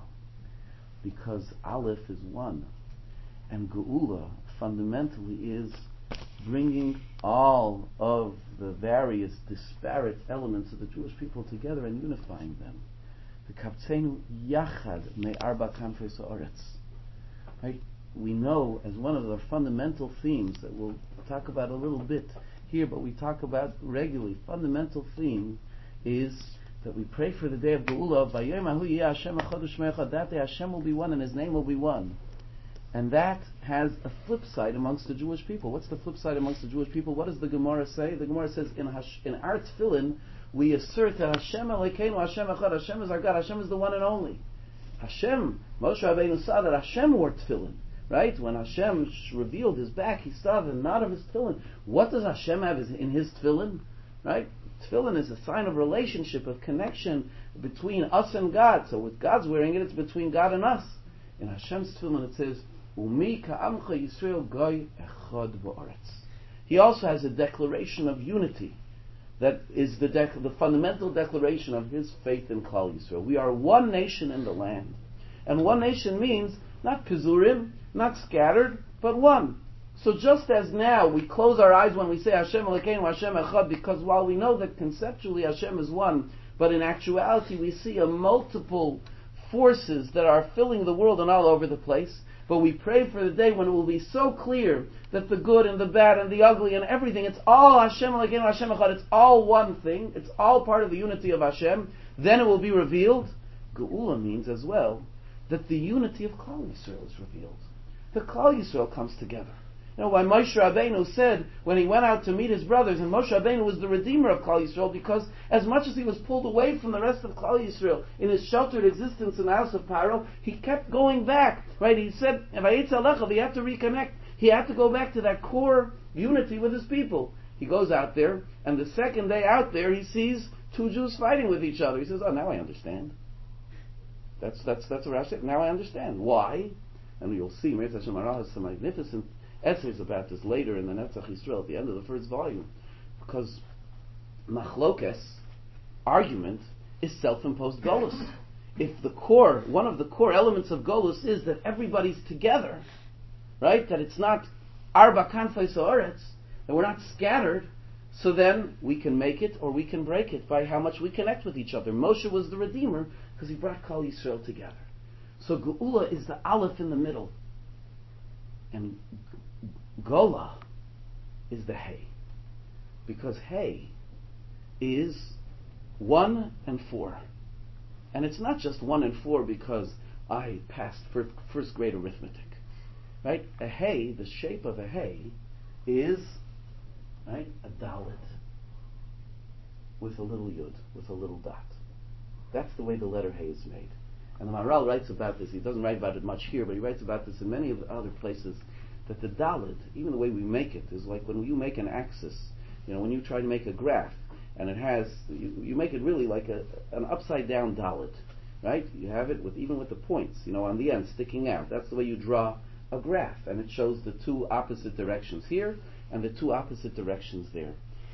Because Aleph is one, and Geula fundamentally is bringing all of the various disparate elements of the Jewish people together and unifying them. The Kaptzenu Yachad Me Arba Kanfei Sa'aretz. Right? We know as one of the fundamental themes that we'll talk about a little bit here, but we talk about regularly. Fundamental theme is that we pray for the day of Geula. Vayom Ahu Yeh Hashem Echad U'Shmei Echad. That day Hashem will be one and His name will be one. And that has a flip side amongst the Jewish people. What's the flip side amongst the Jewish people? What does the Gemara say? The Gemara says, in our tefillin, we assert that Hashem Elokeinu, Hashem Echad, Hashem is our God, Hashem is the one and only. Hashem, Moshe Rabbeinu saw that Hashem wore tefillin, right? When Hashem revealed His back, He saw the knot of His tefillin. What does Hashem have in His tefillin? Right? Tefillin is a sign of relationship, of connection between us and God. So with God's wearing it, it's between God and us. In Hashem's tefillin it says, Umi ka'amcha Yisrael goy echad ba'aretz. He also has a declaration of unity that is the fundamental declaration of his faith in Klal Yisrael. We are one nation in the land. And one nation means not pizurim, not scattered, but one. So just as now we close our eyes when we say Hashem Elokeinu, Hashem Echad, because while we know that conceptually Hashem is one, but in actuality we see a multiple forces that are filling the world and all over the place. But we pray for the day when it will be so clear that the good and the bad and the ugly and everything, it's all Hashem Elokeinu, Hashem Echad, it's all one thing, it's all part of the unity of Hashem. Then it will be revealed. Geula means as well that the unity of Klal Yisrael is revealed. The Klal Yisrael comes together. Why Moshe Rabbeinu said when he went out to meet his brothers, and Moshe Rabbeinu was the redeemer of Klal Yisrael, because as much as he was pulled away from the rest of Klal Yisrael in his sheltered existence in the house of Paro, he kept going back. Right? He said, he had to reconnect. He had to go back to that core unity with his people. He goes out there, and the second day out there, he sees two Jews fighting with each other. He says, "Oh, now I understand." That's what Rashi said. Now I understand why, and you'll see. Meir Hashem Maharal has some magnificent essays about this later in the Netzach Yisrael at the end of the first volume, because machlokes, argument, is self-imposed golus. If one of the core elements of golus is that everybody's together, right? That it's not arba kanfei sa'aretz, that we're not scattered, so then we can make it or we can break it by how much we connect with each other. Moshe was the redeemer because he brought Klal Yisrael together. So Geula is the aleph in the middle, and Gola is the Hey. Because Hey is 1 and 4. And it's not just 1 and 4 because I passed first grade arithmetic. Right? A Hey, the shape of a Hey, is right, a Dalet with a little Yud, with a little dot. That's the way the letter Hey is made. And the Maharal writes about this. He doesn't write about it much here, but he writes about this in many of the other places. That the Dalet, even the way we make it, is like when you make an axis. When you try to make a graph, and it has, you make it really like an upside down Dalet, right? You have it even with the points, on the end sticking out. That's the way you draw a graph, and it shows the two opposite directions here and the two opposite directions there.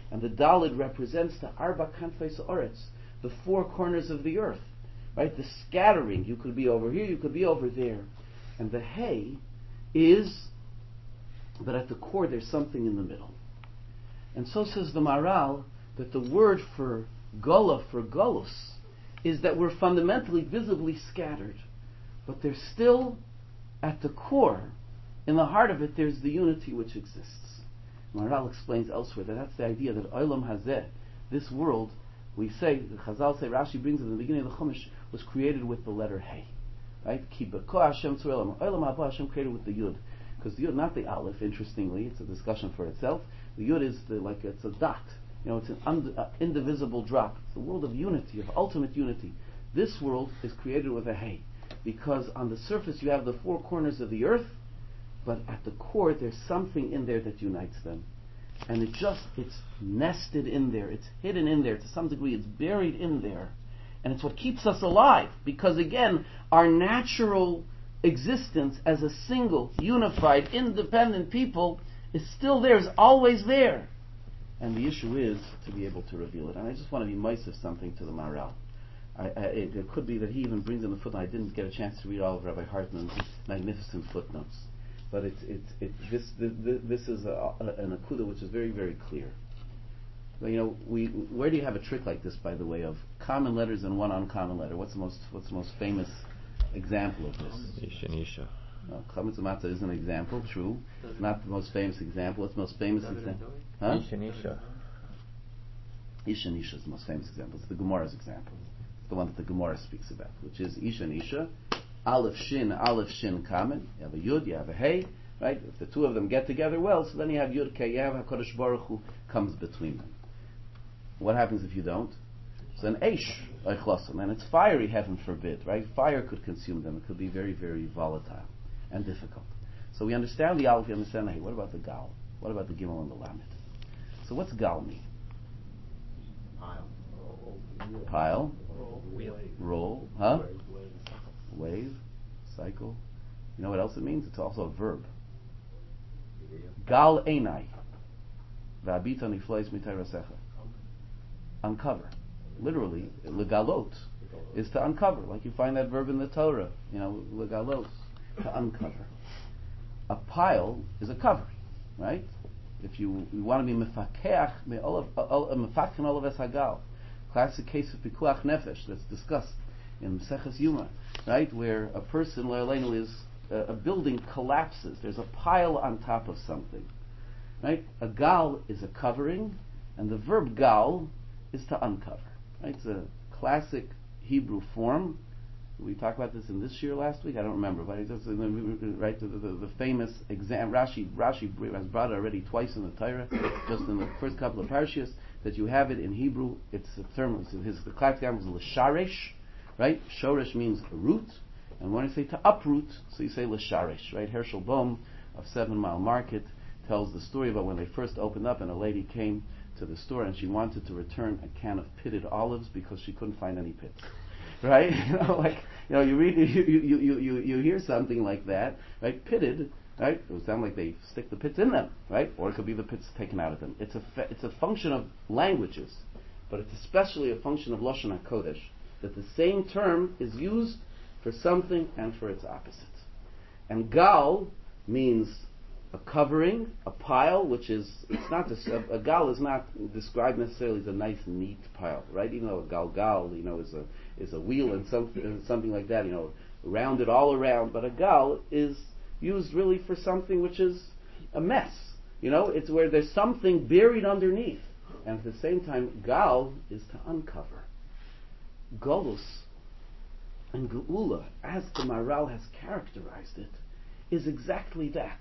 And the Dalid represents the Arba Kanfei Sa'aretz, the four corners of the earth. Right? The scattering. You could be over here, you could be over there. And the Hey is, but at the core there's something in the middle. And so says the Maharal, that the word for Gola, for Golus, is that we're fundamentally, visibly scattered. But there's still, at the core, in the heart of it, there's the unity which exists. Maharal explains elsewhere that that's the idea that Olam Hazeh, this world, we say, the Chazal say, Rashi brings it in the beginning of the Chumash, was created with the letter Hey. Right? Ki b'ko Hashem tzur Olam. Olam haba Hashem created with the Yud. Because the Yud, not the Aleph, interestingly, it's a discussion for itself. The Yud is it's a dot. It's an indivisible drop. It's the world of unity, of ultimate unity. This world is created with a Hey. Because on the surface you have the four corners of the earth, but at the core there's something in there that unites them. And it's nested in there, it's hidden in there, to some degree it's buried in there. And it's what keeps us alive, because again, our natural existence as a single, unified, independent people is still there, is always there. And the issue is to be able to reveal it. And I just want to be myself something to the Maharal. It could be that he even brings in the footnote. I didn't get a chance to read all of Rabbi Hartman's magnificent footnotes. But this is an akuda which is very, very clear. But, where do you have a trick like this, by the way, of common letters and one uncommon letter? What's the most famous example of this? Isha and Isha. Chametz Matzah is an example, true. Not the most famous example. What's the most famous example? Huh? Isha and Isha. Isha and Isha is the most famous example. It's the Gemara's example. It's the one that the Gemara speaks about, which is Isha and Isha. Aleph Shin Kamen. You have a Yud, you have a Hey, right? If the two of them get together well, so then you have Yud Kei, you have HaKadosh Baruch Hu comes between them. What happens if you don't? So an Eish, and it's fiery, heaven forbid, right? Fire could consume them. It could be very, very volatile and difficult. So we understand the Aleph, we understand the Hey. What about the Gal? What about the Gimel and the Lamed? So what's Gal mean? Pile. Roll. Huh? Wave, cycle. You know what else it means? It's also a verb. Gal einai. V'abita niflois mitay rasecha. Uncover. Literally, legalot is to uncover. Like you find that verb in the Torah. Legalot. To uncover. A pile is a covering, right? If you want to be mefakech, mefakech all of es hagal. Classic case of pikuach nefesh that's discussed in Maseches Yuma, right, where a person, Le'aleinu, is a building collapses. There's a pile on top of something, right? A gal is a covering, and the verb gal is to uncover. Right? It's a classic Hebrew form. We talked about this in this year last week. I don't remember, but it's right the famous exam. Rashi has brought it already twice in the Torah, just in the first couple of parashas, that you have it in Hebrew. It's a term. The classic example is l'sharesh. Right? Shoresh means root, and when you say to uproot, so you say l'sharesh. Right? Herschel Bohm of 7 Mile Market tells the story about when they first opened up, and a lady came to the store and she wanted to return a can of pitted olives because she couldn't find any pits. Right? You read, you hear something like that, right? Pitted, right? It would sound like they stick the pits in them, right? Or it could be the pits taken out of them. It's a function of languages, but it's especially a function of Lashon HaKodesh, that the same term is used for something and for its opposite. And gal means a covering, a pile, which is, it's not a gal is not described necessarily as a nice, neat pile, right? Even though a gal, is a wheel and something like that, rounded all around. But a gal is used really for something which is a mess. It's where there's something buried underneath. And at the same time, gal is to uncover. Golus and Geula, as the Maharal has characterized it, is exactly that.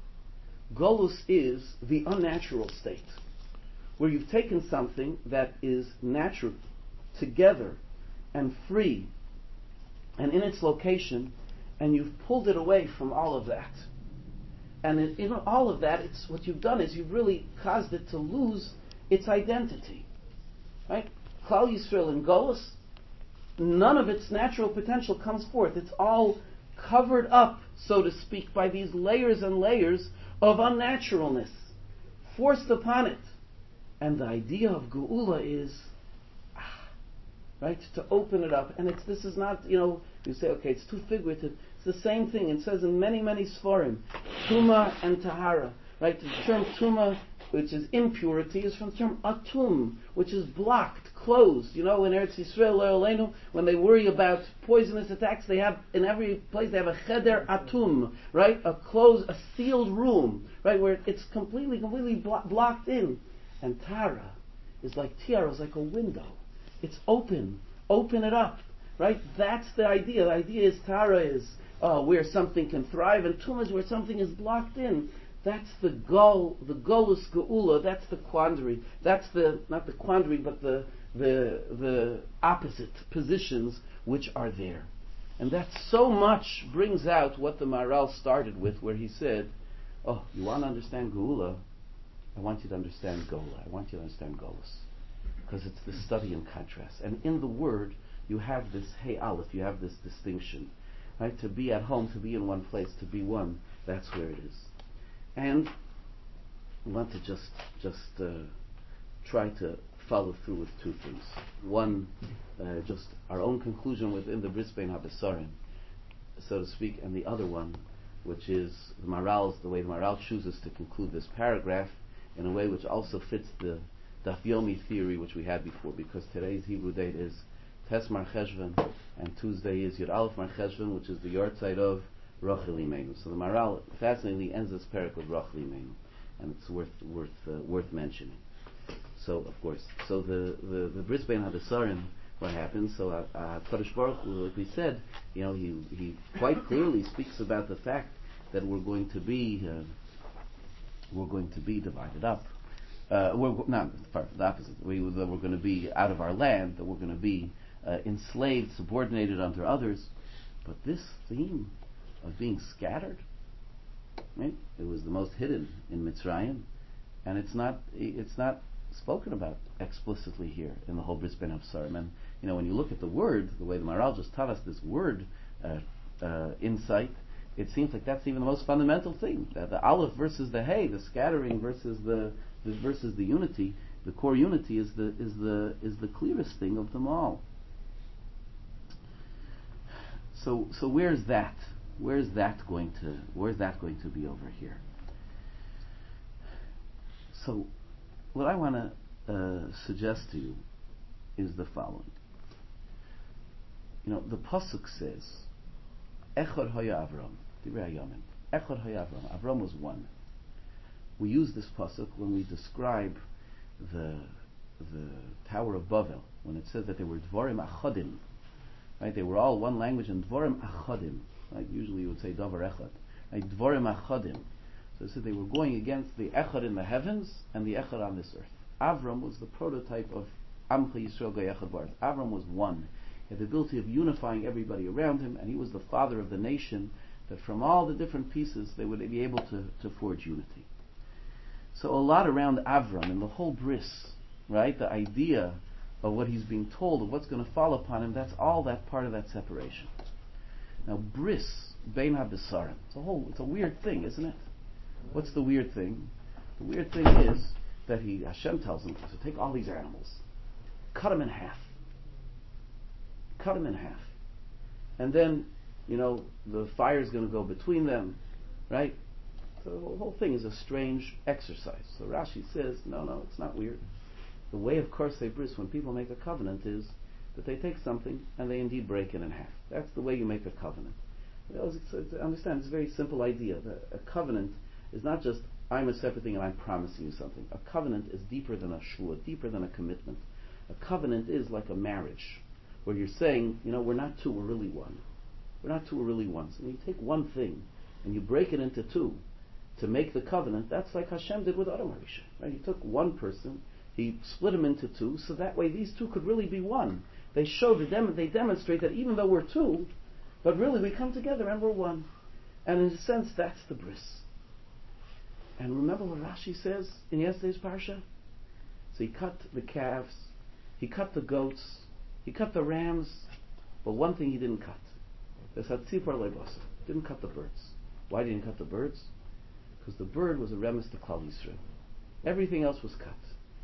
Golus is the unnatural state, where you've taken something that is natural, together, and free, and in its location, and you've pulled it away from all of that. And in all of that, what you've done is you've really caused it to lose its identity. Right? Klal Yisrael in Golus, none of its natural potential comes forth. It's all covered up, so to speak, by these layers and layers of unnaturalness, forced upon it. And the idea of Geula is, right, to open it up. And this is not, you say, okay, it's too figurative. It's the same thing. It says in many, many Sfarim, Tuma and Tahara. Right, the term Tuma, which is impurity, is from the term Atum, which is blocked, closed. In Eretz Yisrael, Le'olenu, when they worry about poisonous attacks, they have, in every place, they have a Cheder Atum, right, a sealed room, right, where it's completely blocked in. And Tara is like tiara, is like a window. It's open it up, right? That's the idea. The idea is Tara is where something can thrive, and Tum is where something is blocked in. That's the golus geula. That's the quandary. That's not the quandary, but the opposite positions which are there, and that so much brings out what the Maharal started with, where he said, "Oh, you want to understand geula? I want you to understand gola. I want you to understand golus, because it's the study in contrast. And in the word, you have this hey aleph. You have this distinction, right? To be at home, to be in one place, to be one. That's where it is." And I want to just try to follow through with two things. One, just our own conclusion within the Bris Bein HaBesarim, so to speak, and the other one, which is the way the Maharal chooses to conclude this paragraph in a way which also fits the Daf Yomi theory which we had before, because today's Hebrew date is Tes Mar Cheshvan, and Tuesday is Yud Aleph Mar Cheshvan, which is the yahrzeit of Rachel Imeinu. So the Maharal fascinatingly ends this parak with Rachel Imeinu, and it's worth mentioning. So of course, the Bris Bein HaBesarim, what happens? So Kadosh Baruch Hu, like we said, he quite clearly speaks about the fact that we're going to be divided up. The opposite. That we're going to be out of our land. That we're going to be enslaved, subordinated unto others. But this theme of being scattered, right? It was the most hidden in Mitzrayim, and it's not spoken about explicitly here in the whole Bris Bein HaBesarim. And when you look at the word, the way the Maharal just taught us this word insight, it seems like that's even the most fundamental thing. The aleph versus the hey, the scattering versus the unity, the core unity is the clearest thing of them all. So where's that? Where's that going to be over here? So what I want to suggest to you is the following. The pasuk says, "Echad haya Avram." Echad haya Avram. Avram was one. We use this pasuk when we describe the Tower of Babel, when it says that they were dvarim achadim, right? They were all one language, and dvarim achadim. Right? Usually you would say davar echad, right? Dvarim achadim. So it said they were going against the echad in the heavens and the echad on this earth. Avram was the prototype of Amcha Yisrael Goyechad Baruch. Avram was one. He had the ability of unifying everybody around him, and he was the father of the nation, that from all the different pieces they would be able to forge unity. So a lot around Avram and the whole bris, right? The idea of what he's being told, of what's going to fall upon him, that's all that part of that separation. Now Bris Bein HaBesarim, it's a weird thing, isn't it? What's the weird thing? The weird thing is that Hashem tells him to take all these animals, cut them in half. And then, the fire is going to go between them, right? So the whole thing is a strange exercise. So Rashi says, no, it's not weird. The way of Korsei Bris, when people make a covenant, is that they take something and they indeed break it in half. That's the way you make a covenant. Understand, it's a very simple idea. A covenant is not just, I'm a separate thing and I'm promising you something. A covenant is deeper than a shvua, deeper than a commitment. A covenant is like a marriage, where you're saying, we're not two, we're really one. We're not two, we're really one. So when you take one thing and you break it into two to make the covenant, that's like Hashem did with Adam HaRishon. Right? He took one person, he split him into two, so that way these two could really be one. They they demonstrate that even though we're two, but really we come together and we're one. And in a sense, that's the bris. And remember what Rashi says in yesterday's parsha? So he cut the calves, he cut the goats, he cut the rams, but one thing he didn't cut. Didn't cut the birds. Why didn't he cut the birds? Because the bird was a remes to Klal Yisrael. Everything else was cut.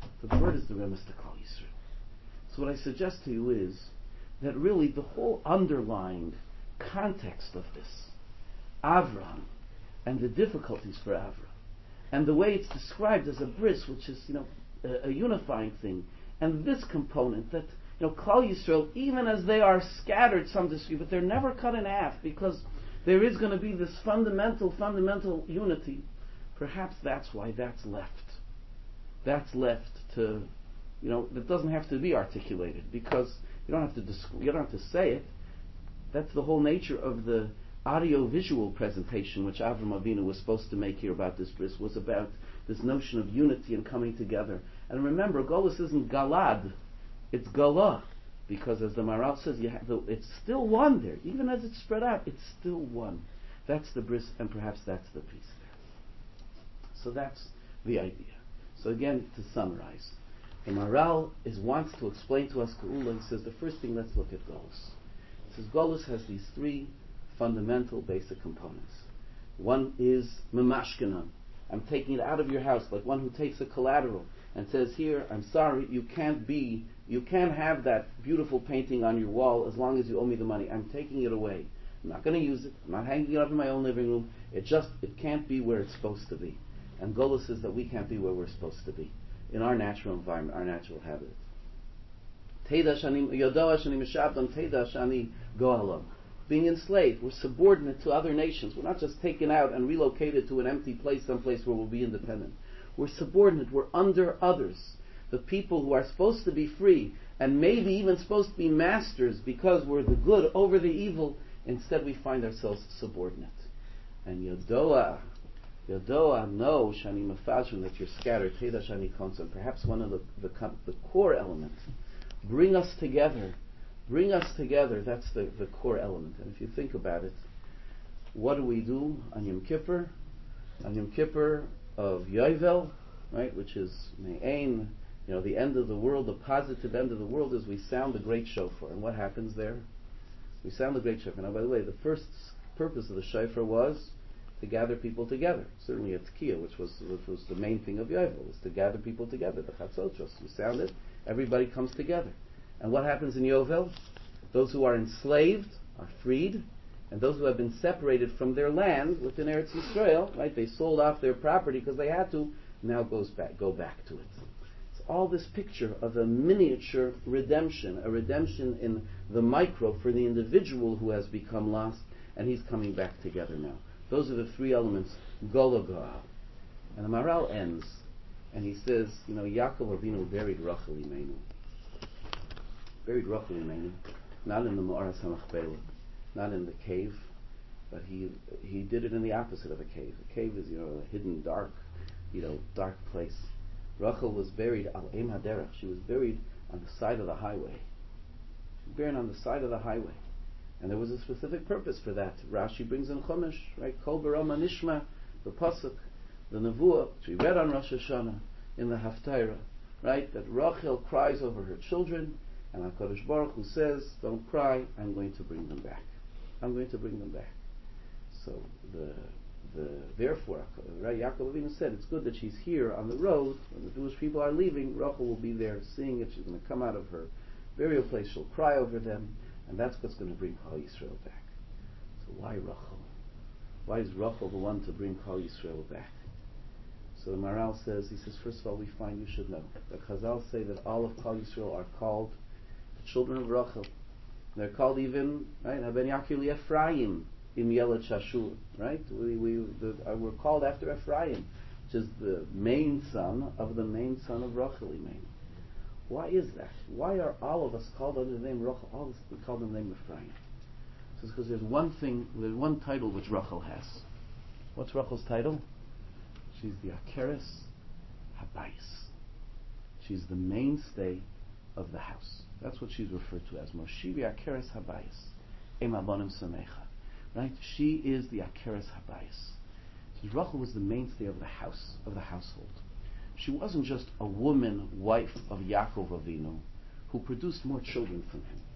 The word is the remes to Klal Yisrael. So what I suggest to you is that really the whole underlying context of this, Avram, and the difficulties for Avram, and the way it's described as a bris, which is, a unifying thing, and this component that, Klal Yisrael, even as they are scattered some degree, but they're never cut in half, because there is going to be this fundamental unity. Perhaps that's why that's left. That's left to, that doesn't have to be articulated, because you don't have to say it. That's the whole nature of the audio-visual presentation which Avram Avinu was supposed to make here about this bris, was about this notion of unity and coming together. And remember, Golus isn't Galad, it's Galah, because as the Maral says, it's still one there. Even as it's spread out, it's still one. That's the bris, and perhaps that's the piece there. So that's the idea. So again, to summarize, the Maral wants to explain to us Geula. He says the first thing, let's look at Golus. He says Golus has these three fundamental basic components. One is Memashkenan. I'm taking it out of your house, like one who takes a collateral and says, here, I'm sorry, you can't have that beautiful painting on your wall as long as you owe me the money. I'm taking it away. I'm not going to use it. I'm not hanging it up in my own living room. It can't be where it's supposed to be. And Golus says that we can't be where we're supposed to be, in our natural environment, our natural habitat. Being enslaved, we're subordinate to other nations. We're not just taken out and relocated to an empty place, someplace where we'll be independent. We're subordinate, we're under others. The people who are supposed to be free, and maybe even supposed to be masters because we're the good over the evil, instead we find ourselves subordinate. And Yodoa, know, Shani Mafashim, that you're scattered, Teda Shani Konson. Perhaps one of the core elements. Bring us together, that's the core element. And if you think about it, what do we do on Yom Kippur? On Yom Kippur of Yovel, right, which is Me'ain, the end of the world, the positive end of the world, is we sound the great shofar. And what happens there? We sound the great shofar. Now, by the way, the first purpose of the shofar was to gather people together. Certainly at Tekiah, which was the main thing of Yovel, was to gather people together, the Chatzotros. You sound it, everybody comes together. And what happens in Yovel? Those who are enslaved are freed, and those who have been separated from their land within Eretz Yisrael, right? They sold off their property because they had to. Now go back to it. It's all this picture of a miniature redemption, a redemption in the micro for the individual who has become lost, and he's coming back together now. Those are the three elements. Gologal. And the Maral ends, and he says, Yaakov Avinu buried Rachel Imeinu. Buried Rachel Imeinu, not in the Ma'aras HaMachpelah, not in the cave, but he did it in the opposite of a cave. A cave is, a hidden, dark place. Rachel was buried al Eim Haderech. She was buried on the side of the highway. She was buried on the side of the highway, and there was a specific purpose for that. Rashi brings in Chumash, right? Kol Barama Nishma, the pasuk, the nevuah, which we read on Rosh Hashanah in the Haftarah, right? That Rachel cries over her children. And HaKadosh Baruch Hu says, don't cry, I'm going to bring them back. I'm going to bring them back. So therefore, right, Yaakov Avinu said, it's good that she's here on the road. When the Jewish people are leaving, Rachel will be there seeing it. She's going to come out of her burial place. She'll cry over them. And that's what's going to bring Klal Yisrael back. So why Rachel? Why is Rachel the one to bring Klal Yisrael back? So the Maral says, first of all, we find you should know that Chazal say that all of Klal Yisrael are called children of Rachel. They're called even, right, Haben Yakil Ephraim im Yeled Shashur, right? We're called after Ephraim, which is the main son of Rachel Imeinu. Why is that? Why are all of us called under the name Rachel? All of us we called under the name Ephraim. It's because there's one title which Rachel has. What's Rachel's title? She's the Akeres Habayis. She's the mainstay of the house. That's what she's referred to as. Moshivi Akeres Habayis. Em Abonim Samecha. Right? She is the Akeres Habayis. So Rachel was the mainstay of the house, of the household. She wasn't just a woman, wife of Yaakov Avinu, who produced more children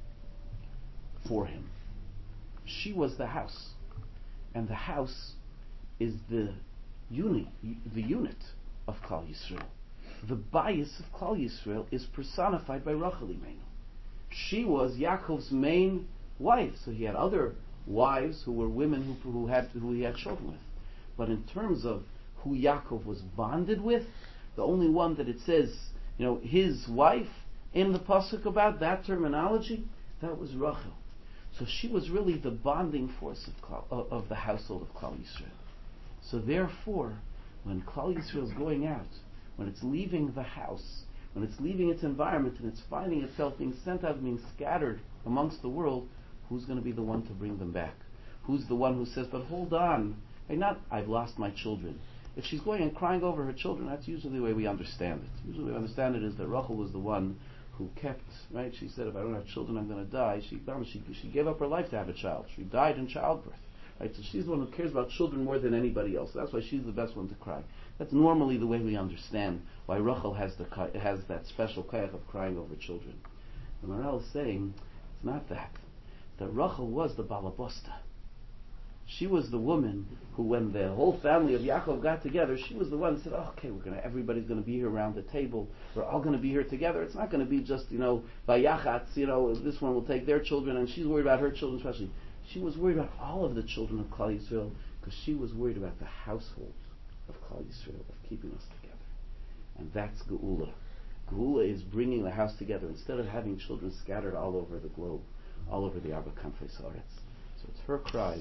for him. She was the house. And the house is the unit of Klal Yisrael. the bias of Klal Yisrael is personified by Rachel Imenu. She was Yaakov's main wife, so he had other wives who were women who he had children with. But in terms of who Yaakov was bonded with, the only one that it says, his wife in the pasuk about that terminology, that was Rachel. So she was really the bonding force of the household of Klal Yisrael. So therefore, when Klal Yisrael is going out, when it's leaving the house, when it's leaving its environment and it's finding itself being sent out, being scattered amongst the world, who's going to be the one to bring them back? Who's the one who says, but hold on, I've lost my children. If she's going and crying over her children, that's usually the way we understand it. Usually the way we understand it is that Rachel was the one who kept, right? She said, if I don't have children, I'm going to die. She gave up her life to have a child. She died in childbirth. Right? So she's the one who cares about children more than anybody else. So that's why she's the best one to cry. That's normally the way we understand why Rachel has that special kayach of crying over children. The Maharal is saying, it's not that. That Rachel was the balabosta. She was the woman who, when the whole family of Yaakov got together, she was the one who said, everybody's going to be here around the table. We're all going to be here together. It's not going to be just, by yachatz, this one will take their children, and she's worried about her children especially. She was worried about all of the children of Klal Yisrael, because she was worried about the household of Klal Yisrael, of keeping us together. And that's Geula. Geula is bringing the house together, instead of having children scattered all over the globe, all over the Arba Kanfei Saaretz. So it's her cries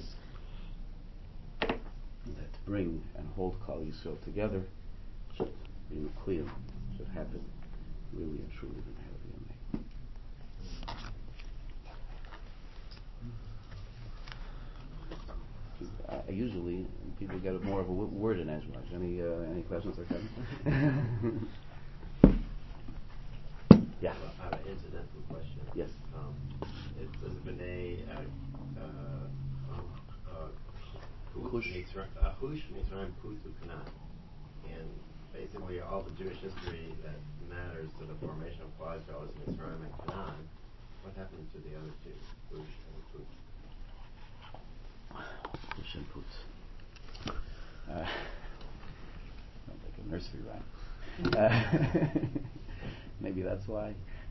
that bring and hold Klal Yisrael together should be Mekuyim, should happen really and truly in Heavy. Usually people get more of a word in edgewise. Any questions or comments? Yeah. I have an incidental question. Yes. It says B'nai Hush Mitzrayim Putu Canaan, and basically all the Jewish history that matters to the formation of Klal Yisrael is Mitzrayim and Canaan. What happened to the other two, Hush and Put? Hush and Put. Sounds like a nursery rhyme. Maybe that's why.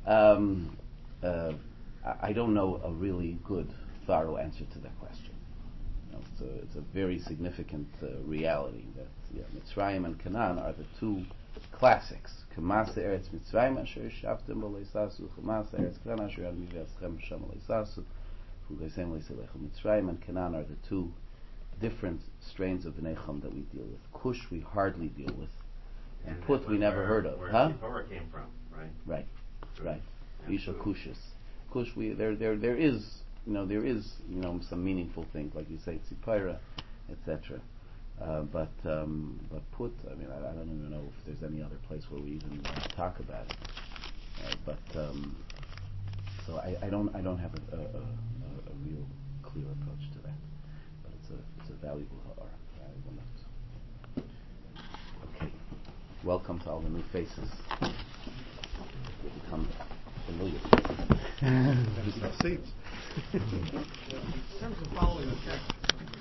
I don't know a really good, thorough answer to that question. It's a very significant reality that Mitzrayim and Canaan are the two classics. Kamasa Eretz Mitzrayim asher shavtem bo leisasu, Kamasa Eretz Canaan asher ad miveaschem sham leisasu, Hugaysem leiselechem. Mitzrayim and Canaan are the two different strains of Bnei Chum that we deal with. Kush we hardly deal with, and Put we never heard of. Where Tzipora came from, right? Right. Isha Kushis. Kush there is some meaningful things, like you say, Tzipora, etc. But Put, I don't even know if there's any other place where we even talk about it. So I don't have a real clear approach to that. But it's a valuable note. Okay. Welcome to all the new faces. We've become familiar. Seats. In terms of following the text,